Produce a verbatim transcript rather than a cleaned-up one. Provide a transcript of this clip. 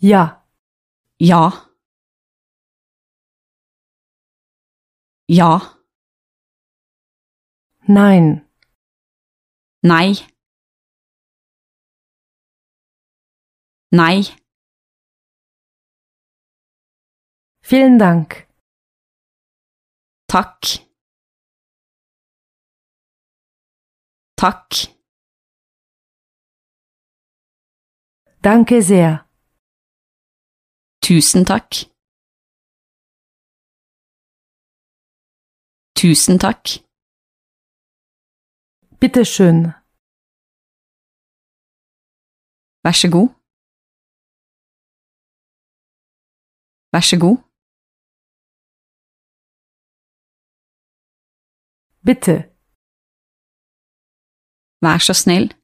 Ja. Ja. Ja. Nein. Nei. Nei. Vielen Dank. Takk. Takk. Danke sehr. Tusen takk. Tusen takk. Bitte schön. Vær så god. Vær så god. Bitte. Vær så snill.